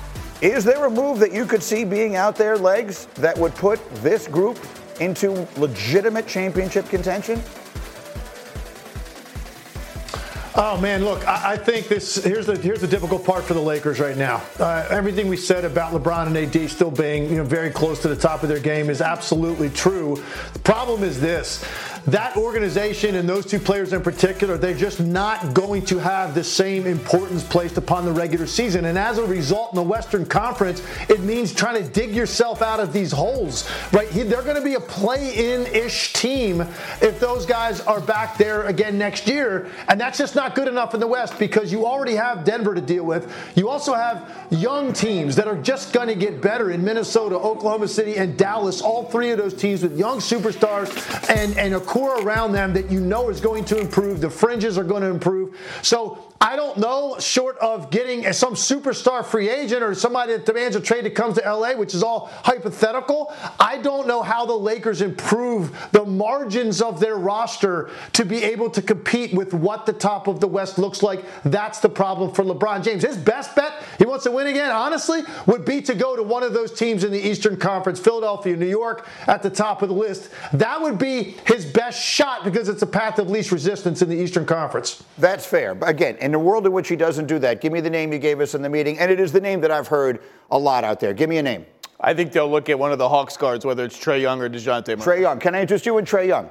Is there a move that you could see being out there, Legs, that would put this group into legitimate championship contention? Oh man, look, I, I think this. Here's the here's the difficult part for the Lakers right now. Uh, everything we said about LeBron and A D still being, you know, very close to the top of their game is absolutely true. The problem is this. That organization and those two players in particular, they're just not going to have the same importance placed upon the regular season. And as a result, in the Western Conference, it means trying to dig yourself out of these holes, right? They're going to be a play-in-ish team if those guys are back there again next year. And that's just not good enough in the West because you already have Denver to deal with. You also have young teams that are just going to get better in Minnesota, Oklahoma City, and Dallas. All three of those teams with young superstars and, and a core around them that you know is going to improve. The fringes are going to improve. So I don't know, short of getting some superstar free agent or somebody that demands a trade that comes to L A, which is all hypothetical, I don't know how the Lakers improve the margins of their roster to be able to compete with what the top of the West looks like. That's the problem for LeBron James. His best bet, he wants to win again, honestly, would be to go to one of those teams in the Eastern Conference, Philadelphia, New York, at the top of the list. That would be his best shot because it's a path of least resistance in the Eastern Conference. That's fair. But again, in a world in which he doesn't do that, give me the name you gave us in the meeting, and it is the name that I've heard a lot out there. Give me a name. I think they'll look at one of the Hawks guards, whether it's Trae Young or DeJounte Murray. Trae Young. Can I interest you in Trae Young?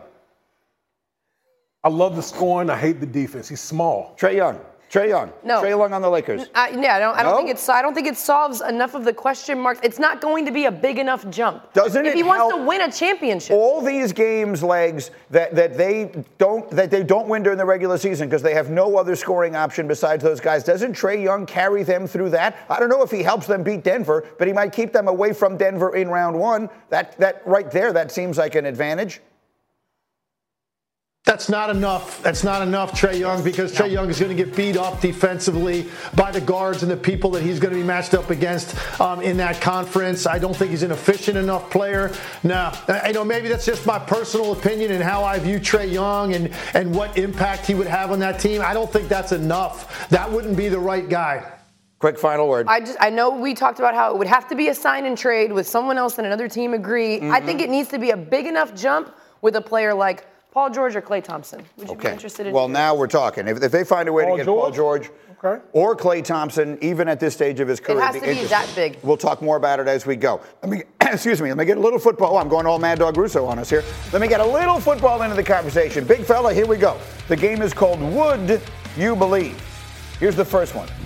I love the scoring. I hate the defense. He's small. Trae Young. Trae Young. No. Trae Young on the Lakers. I, yeah, I don't. I don't no? think it's. I don't think it solves enough of the question marks. It's not going to be a big enough jump. Doesn't if it he wants help to win a championship? All these games, Legs, that, that they don't that they don't win during the regular season because they have no other scoring option besides those guys. Doesn't Trae Young carry them through that? I don't know if he helps them beat Denver, but he might keep them away from Denver in round one. That that right there, that seems like an advantage. That's not enough. That's not enough, Trae Young, because Trae Young is going to get beat up defensively by the guards and the people that he's going to be matched up against um, in that conference. I don't think he's an efficient enough player. No, I know maybe that's just my personal opinion and how I view Trae Young and, and what impact he would have on that team. I don't think that's enough. That wouldn't be the right guy. Quick final word. I just I know we talked about how it would have to be a sign and trade with someone else and another team agree. Mm-hmm. I think it needs to be a big enough jump with a player like Paul George or Klay Thompson. Would you okay. be interested in? Well, now we're talking. If, if they find a way Paul to get George? Paul George okay. or Klay Thompson, even at this stage of his career, it has to be that big. We'll talk more about it as we go. Let me, excuse me. Let me get a little football. Oh, I'm going all Mad Dog Russo on us here. Let me get a little football into the conversation. Big fella, here we go. The game is called Would You Believe? Here's the first one.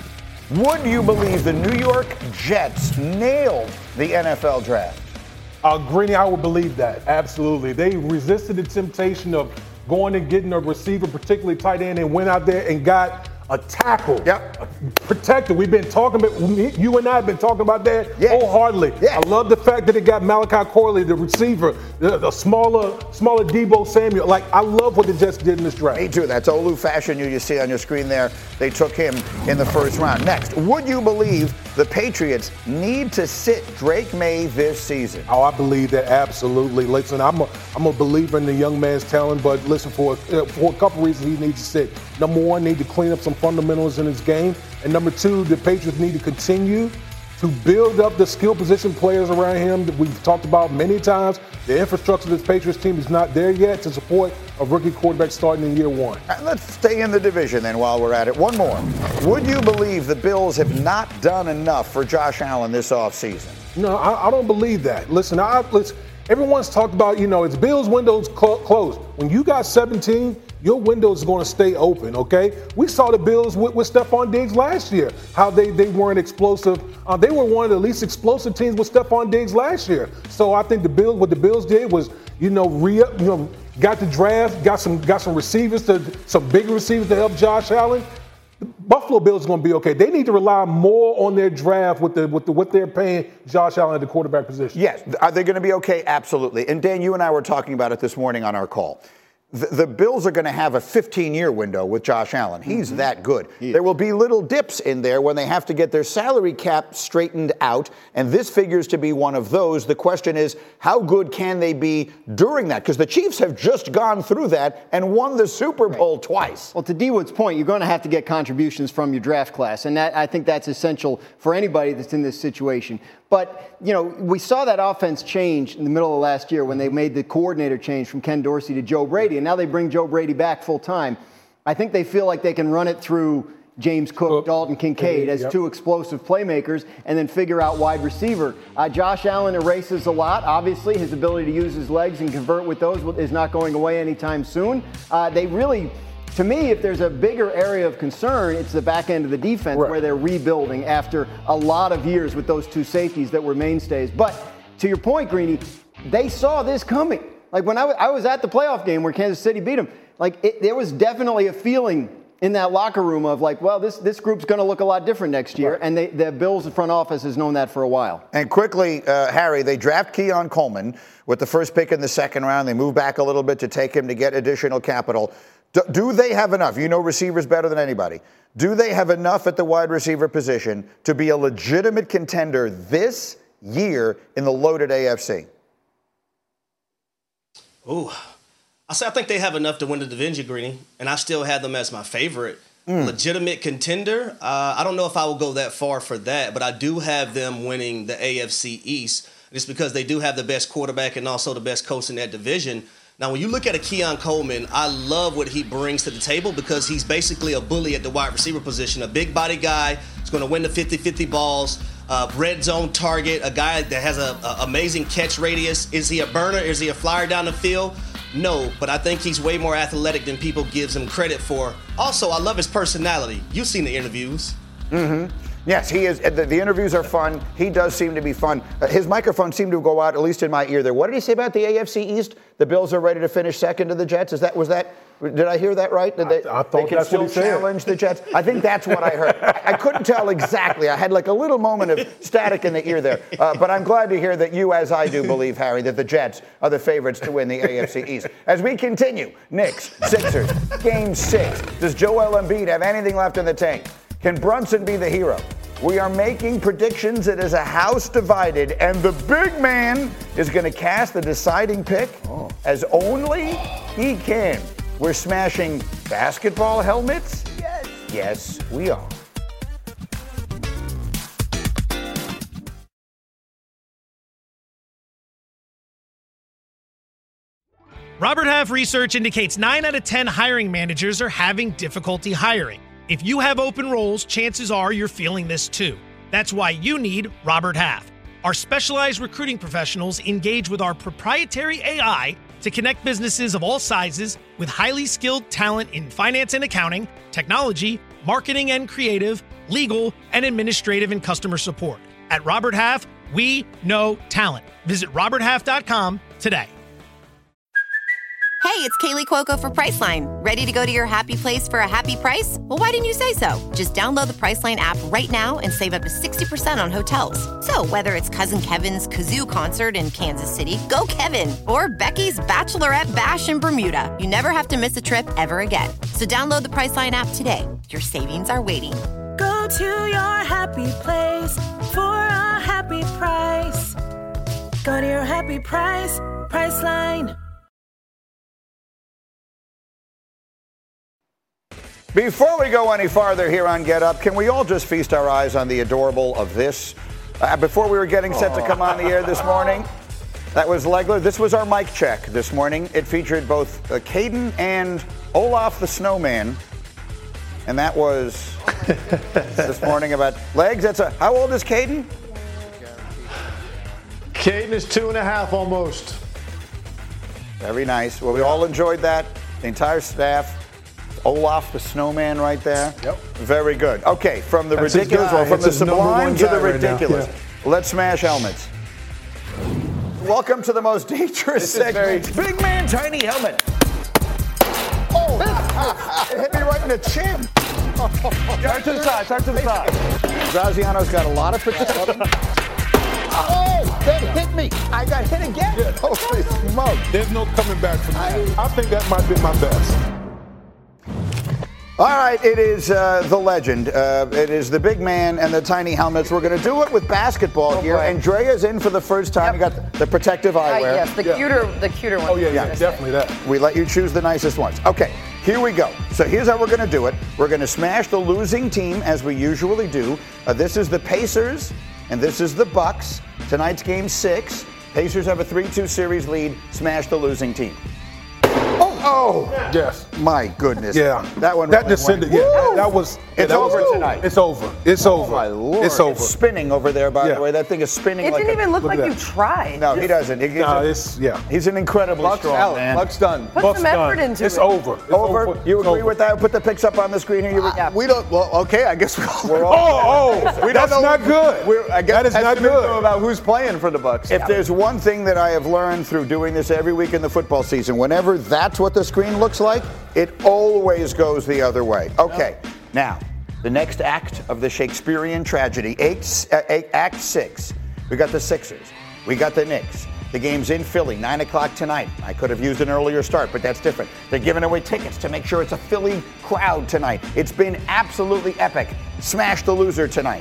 Would you believe the New York Jets nailed the N F L draft? Uh, Greeny, I would believe that. Absolutely. They resisted the temptation of going and getting a receiver, particularly tight end, and went out there and got a tackle. Yep. A protector. We've been talking about, you and I have been talking about that yes. wholeheartedly. Yes. I love the fact that it got Malachi Corley, the receiver, the, the smaller, smaller Deebo Samuel. Like, I love what the Jets did in this draft. Me too. That's Olu Fashanu you see on your screen there. They took him in the first round. Next, would you believe the Patriots need to sit Drake May this season? Oh, I believe that absolutely. Listen, I'm a, I'm a believer in the young man's talent, but listen, for, uh, for a couple reasons he needs to sit. Number one, need to clean up some fundamentals in his game. And number two, the Patriots need to continue to build up the skill position players around him that we've talked about many times. The infrastructure of this Patriots team is not there yet to support a rookie quarterback starting in year one. Right, let's stay in the division then while we're at it. One more. Would you believe the Bills have not done enough for Josh Allen this offseason? No, I, I don't believe that. Listen, I, listen, everyone's talked about, you know, it's Bills windows cl- closed. When you got seventeen, your window is going to stay open, okay? We saw the Bills with, with Stephon Diggs last year, how they, they weren't explosive. Uh, they were one of the least explosive teams with Stephon Diggs last year. So I think the Bills, what the Bills did was, you know, re you know, got the draft, got some got some receivers, to some big receivers to help Josh Allen. The Buffalo Bills is going to be okay. They need to rely more on their draft with the with the what they're paying Josh Allen at the quarterback position. Yes. Are they going to be okay? Absolutely. And Dan, you and I were talking about it this morning on our call. The, the Bills are going to have a fifteen-year window with Josh Allen. He's mm-hmm. that good. He there will be little dips in there when they have to get their salary cap straightened out, and this figures to be one of those. The question is, how good can they be during that? Because the Chiefs have just gone through that and won the Super Bowl right. twice. Well, to D Wood's point, you're going to have to get contributions from your draft class, and that I think that's essential for anybody that's in this situation. But, you know, we saw that offense change in the middle of last year when they made the coordinator change from Ken Dorsey to Joe Brady, and now they bring Joe Brady back full time. I think they feel like they can run it through James Cook, Cook. Dalton Kincaid as yep. two explosive playmakers, and then figure out wide receiver. Uh, Josh Allen erases a lot. Obviously, his ability to use his legs and convert with those is not going away anytime soon. Uh, they really... To me, if there's a bigger area of concern, it's the back end of the defense right. where they're rebuilding after a lot of years with those two safeties that were mainstays. But to your point, Greeny, they saw this coming. Like when I, w- I was at the playoff game where Kansas City beat them, like it, there was definitely a feeling in that locker room of like, well, this this group's going to look a lot different next year. Right. And they, the Bills' front office has known that for a while. And quickly, uh, Harry, they draft Keon Coleman with the first pick in the second round. They move back a little bit to take him to get additional capital. Do they have enough? You know receivers better than anybody. Do they have enough at the wide receiver position to be a legitimate contender this year in the loaded A F C? Ooh, I say I think they have enough to win the division, Greeny, and I still have them as my favorite. Mm. Legitimate contender? Uh, I don't know if I will go that far for that, but I do have them winning the A F C East just because they do have the best quarterback and also the best coach in that division. Now, when you look at a Keon Coleman, I love what he brings to the table because he's basically a bully at the wide receiver position. A big body guy who's going to win the fifty-fifty balls, uh, red zone target, a guy that has an amazing catch radius. Is he a burner? Is he a flyer down the field? No, but I think he's way more athletic than people gives him credit for. Also, I love his personality. You've seen the interviews. Mm-hmm. Yes, he is. The, the interviews are fun. He does seem to be fun. Uh, his microphone seemed to go out, at least in my ear there. What did he say about the A F C East? The Bills are ready to finish second to the Jets. Is that was that? Did I hear that right? Did they, I, I thought they can that's still what he said. Challenge the Jets. I think that's what I heard. I, I couldn't tell exactly. I had like a little moment of static in the ear there. Uh, but I'm glad to hear that you, as I do, believe, Harry, that the Jets are the favorites to win the A F C East. As we continue, Knicks, Sixers, Game Six. Does Joel Embiid have anything left in the tank? Can Brunson be the hero? We are making predictions. It is a house divided, and the big man is going to cast the deciding pick oh. as only he can. We're smashing basketball helmets? Yes. Yes, we are. Robert Half research indicates nine out of ten hiring managers are having difficulty hiring. If you have open roles, chances are you're feeling this too. That's why you need Robert Half. Our specialized recruiting professionals engage with our proprietary A I to connect businesses of all sizes with highly skilled talent in finance and accounting, technology, marketing and creative, legal, and administrative and customer support. At Robert Half, we know talent. Visit robert half dot com today. Hey, it's Kaylee Cuoco for Priceline. Ready to go to your happy place for a happy price? Well, why didn't you say so? Just download the Priceline app right now and save up to sixty percent on hotels. So whether it's Cousin Kevin's Kazoo Concert in Kansas City, go Kevin, or Becky's Bachelorette Bash in Bermuda, you never have to miss a trip ever again. So download the Priceline app today. Your savings are waiting. Go to your happy place for a happy price. Go to your happy price, Priceline. Before we go any farther here on Get Up, can we all just feast our eyes on the adorable of this? Uh, before we were getting set to come on the air this morning, that was Legler. This was our mic check this morning. It featured both uh, Caden and Olaf the Snowman. And that was this morning about legs. That's a, how old is Caden? Caden is two and a half almost. Very nice. Well, we all enjoyed that. The entire staff. Olaf the Snowman right there. Yep. Very good. Okay, from the That's ridiculous, well, from That's the sublime to the right ridiculous. Yeah. Let's smash helmets. Welcome to the most dangerous segment. Very... Big man, tiny helmet. Oh, it hit me right in the chin. Turn to the side, turn to the side. Graziano's got a lot of protection. Oh, that hit me. I got hit again. Yeah. Holy smoke. There's no coming back from that. I think that might be my best. All right, it is uh, the legend. Uh, it is the big man and the tiny helmets. We're going to do it with basketball oh, here. Boy. Andrea's in for the first time. Yep. You got the, the protective eyewear. Uh, yes, the yeah. cuter, the cuter one. Oh yeah, yeah, definitely that. We let you choose the nicest ones. Okay, here we go. So here's how we're going to do it. We're going to smash the losing team as we usually do. Uh, this is the Pacers, and this is the Bucks. Tonight's game six. Pacers have a three two series lead. Smash the losing team. Oh, yes. My goodness. Yeah. That one. That really descended. Yeah. That, that was. It's yeah, that over was, tonight. It's over. It's oh, over. My Lord. It's over. It's spinning over there, by yeah. the way. That thing is spinning. It like didn't a, even look, look like that. you tried. No, he doesn't. He, no, it's yeah. He's an incredibly Buck's strong out. man. Buck's done. Put Buck's some effort done. into it's it. Over. It's over. over. You it's agree over. with that? Put the pics up on the screen here. You uh, we don't. Well, okay. I guess we'll, we're all. Oh, oh. we That's don't know, not good. We're, I guess that is not good. About who's playing for the Bucks. If there's one thing that I have learned through doing this every week in the football season, whenever that's what the screen looks like, it always goes the other way. Okay, yep. Now, the next act of the Shakespearean tragedy, eight, uh, eight, Act Six. We got the Sixers. We got the Knicks. The game's in Philly, nine o'clock tonight. I could have used an earlier start, but that's different. They're giving away tickets to make sure it's a Philly crowd tonight. It's been absolutely epic. Smash the loser tonight.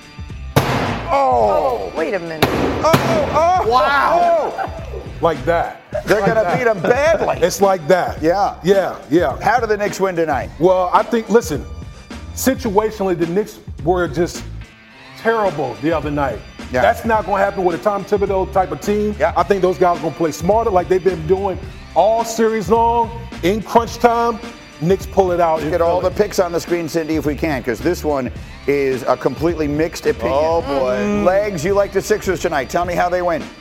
Oh! Oh, wait a minute. Oh, oh, wow. Oh. Like that. They're like going to beat them badly. It's like that. Yeah. Yeah, yeah. How do the Knicks win tonight? Well, I think, listen, situationally, the Knicks were just terrible the other night. Yeah. That's not going to happen with a Tom Thibodeau type of team. Yeah. I think those guys are going to play smarter like they've been doing all series long. In crunch time, Knicks pull it out. Get all the picks on the screen, Cindy, if we can, because this one is a completely mixed opinion. Oh, boy. Mm. Legs, you like the Sixers tonight. Tell me how they win.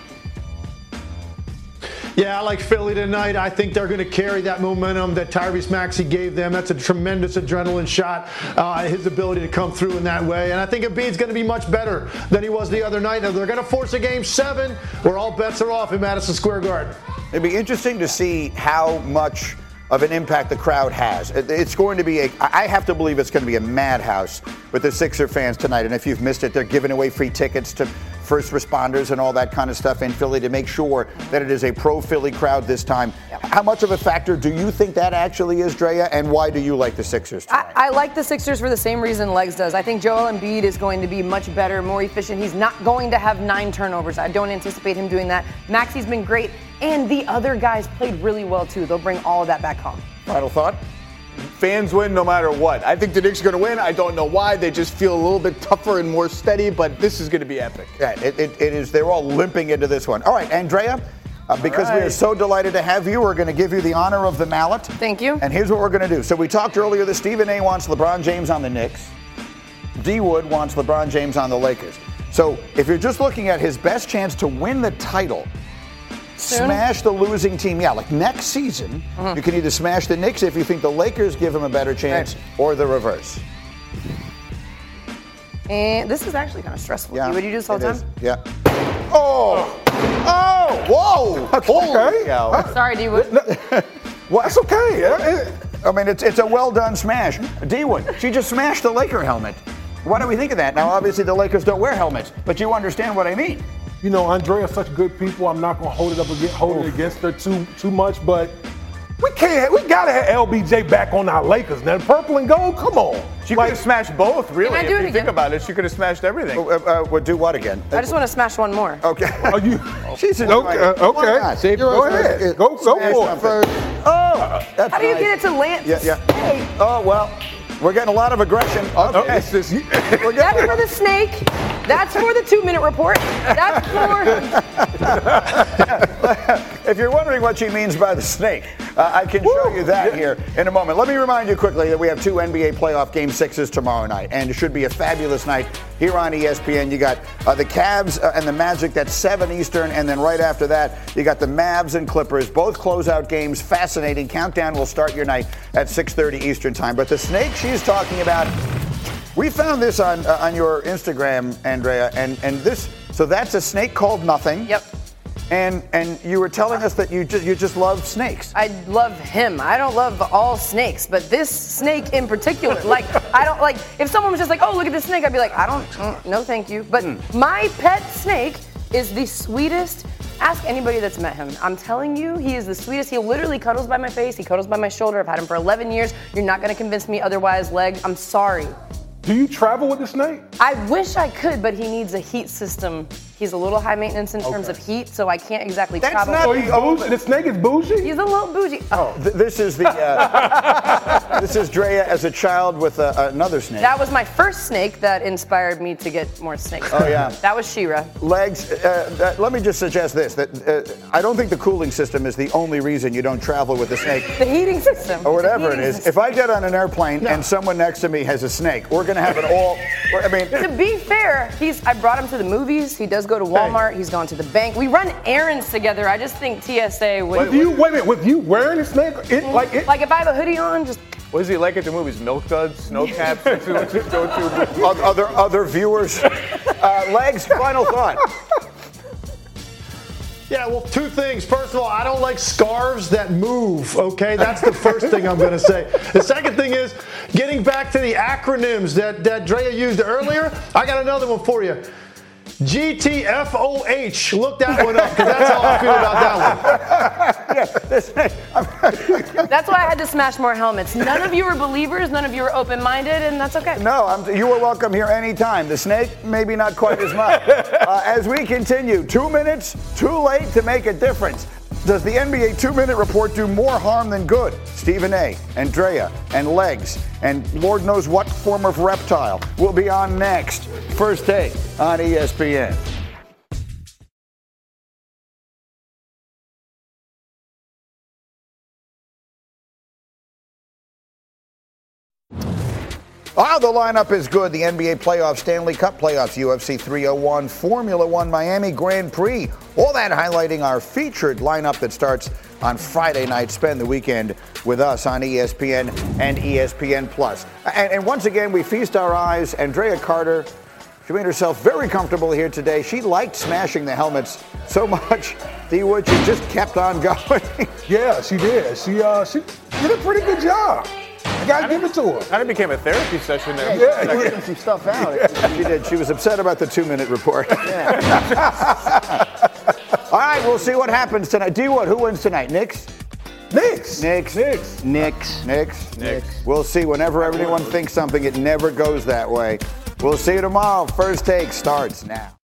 Yeah, I like Philly tonight. I think they're going to carry that momentum that Tyrese Maxey gave them. That's a tremendous adrenaline shot, uh, his ability to come through in that way. And I think Embiid's going to be much better than he was the other night. And they're going to force a game seven where all bets are off in Madison Square Garden. It'd be interesting to see how much of an impact the crowd has. It's going to be a, I have to believe it's going to be a madhouse with the Sixer fans tonight. And if you've missed it, they're giving away free tickets to first responders and all that kind of stuff in Philly to make sure that it is a pro-Philly crowd this time. Yep. How much of a factor do you think that actually is, Drea, and why do you like the Sixers tonight? I, I like the Sixers for the same reason Legs does. I think Joel Embiid is going to be much better, more efficient. He's not going to have nine turnovers. I don't anticipate him doing that. Maxey's been great, and the other guys played really well, too. They'll bring all of that back home. Final thought? Fans win no matter what. I think the Knicks are going to win. I don't know why. They just feel a little bit tougher and more steady, but this is going to be epic. Yeah, it, it, it is. They're all limping into this one. All right, Andrea, uh, because right. we are so delighted to have you, we're going to give you the honor of the mallet. Thank you. And here's what we're going to do. So we talked earlier that Stephen A. wants LeBron James on the Knicks. D. Wood wants LeBron James on the Lakers. So if you're just looking at his best chance to win the title, Soon? Smash the losing team. Yeah, like next season, mm-hmm. you can either smash the Knicks if you think the Lakers give him a better chance, right. or the reverse. And this is actually kind of stressful. Yeah, Would you do this all the time? is. Yeah. Oh! Oh! Whoa! Okay. Cow. Sorry, D-Wood. Well, that's okay. Yeah, I mean, it's it's a well done smash. D-Wood, she just smashed the Laker helmet. What do we think of that? Now, obviously, the Lakers don't wear helmets, but you understand what I mean. You know, Andrea's such good people. I'm not gonna hold it up against hold it against her too too much, but we can't. We gotta have L B J back on our Lakers now. Purple and gold. Come on. She could have smashed both, really. Can I do if it you again? think about it, she could have smashed everything. Uh, uh, well, do what again? I just want to smash one more. Okay. Are you? She's Okay. enjoying it. Why Okay. not? See, go ahead. Go go Smash for something. it. Oh, that's How do you nice. get it to Lance? Yeah, yeah. Oh, well, we're getting a lot of aggression. Oh, Okay. it's just- We're That's getting- for the snake. That's for the two-minute report. That's for. If you're wondering what she means by the snake, uh, I can show you that here in a moment. Let me remind you quickly that we have two N B A playoff game sixes tomorrow night, and it should be a fabulous night here on E S P N. You got uh, the Cavs uh, and the Magic, that's seven Eastern, and then right after that, you got the Mavs and Clippers, both closeout games. Fascinating. Countdown will start your night at six thirty Eastern time. But the snake she's talking about, we found this on uh, on your Instagram, Andrea, and and this. So that's a snake called Nothing. Yep. And and you were telling us that you just you just love snakes. I love him. I don't love all snakes, but this snake in particular. Like, I don't like, if someone was just like, oh, look at this snake, I'd be like, I don't, mm, no thank you. But my pet snake is the sweetest. Ask anybody that's met him. I'm telling you, he is the sweetest. He literally cuddles by my face. He cuddles by my shoulder. I've had him for eleven years. You're not going to convince me otherwise, Leg. I'm sorry. Do you travel with the snake? I wish I could, but he needs a heat system. He's a little high maintenance in terms Okay. of heat, so I can't exactly That's travel. not Oh, he's bougie? The snake is bougie? He's a little bougie. Oh, Th- This is the uh, this is Drea as a child with uh, another snake. that was my first snake that inspired me to get more snakes. Oh, yeah. That was She-Ra. Legs. Uh, uh, let me just suggest this: that uh, I don't think the cooling system is the only reason you don't travel with the snake. The heating system. Or whatever it The is. heating If I get on an airplane and someone next to me has a snake, we're gonna have it all. I mean, To be fair, he's. I brought him to the movies. He does go to Walmart. He's gone to the bank. We run errands together. I just think T S A would. With you, wait a minute, with you wearing a snake? It, like, it, Like if I have a hoodie on, just. What is he like at the movies? Milk duds, snow caps? That's what you go to. oth- other other viewers. Uh, Legs. Final thought. Yeah, well, two things. First of all, I don't like scarves that move, okay? That's the first thing I'm going to say. The second thing is, getting back to the acronyms that, that Drea used earlier, I got another one for you. G T F O H. Look that one up, because that's how I feel about that one. That's why I had to smash more helmets. None of you were believers. None of you were open-minded, and that's okay. No, I'm, you are welcome here anytime. The snake, maybe not quite as much. Uh, as we continue, two minutes, too late to make a difference. Does the N B A two-minute report do more harm than good? Stephen A., Andrea, and Legs, and Lord knows what form of reptile will be on next. First Take on E S P N. Ah, the lineup is good. The N B A playoffs, Stanley Cup playoffs, U F C three oh one, Formula One, Miami Grand Prix. All that highlighting our featured lineup that starts on Friday night. Spend the weekend with us on E S P N and E S P N Plus. And, and once again, we feast our eyes. Andrea Carter, she made herself very comfortable here today. She liked smashing the helmets so much, D-Wood, she just kept on going. Yeah, she did. She uh, she did a pretty good job. I gotta give it to her. Kind of became a therapy session there. Yeah, yeah, getting some stuff out. She did. She was upset about the two-minute report. All right, we'll see what happens tonight. D-Wood, who wins tonight? Knicks? Knicks. Knicks. Knicks. Knicks. Knicks. Knicks. We'll see. Whenever everyone thinks something, it never goes that way. We'll see you tomorrow. First Take starts now.